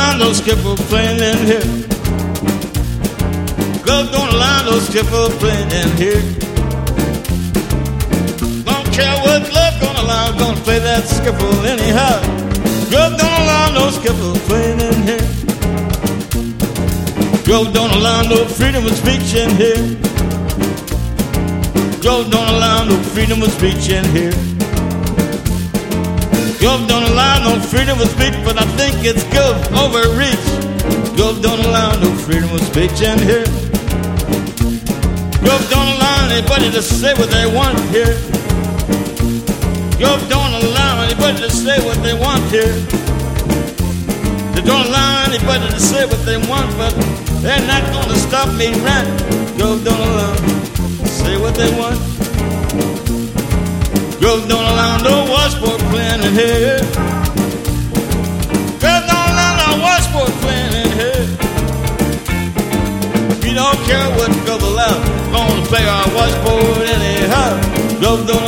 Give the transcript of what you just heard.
allow no skipper playing in here. Glove don't allow no skipper playing in here. Don't care what glove gonna allow, gonna play that skipper anyhow. Glove don't allow no skipper playing in here. Glove don't allow no freedom of speech in here. Glove don't allow no freedom of speech in here. Glove don't allow no freedom of speech, but I think it's good overreach. Glove don't allow no freedom of speech in here. Glove don't allow anybody to say what they want here. Glove don't allow anybody to say what they want here. They don't allow anybody to say what they want, but they're not gonna stop me right. Glove don't allow say what they want. Glove don't allow no washboard playing in here. Glove don't allow no washboard playing in here. We don't care what glove allows, gonna play our washboard anyhow. Glove don't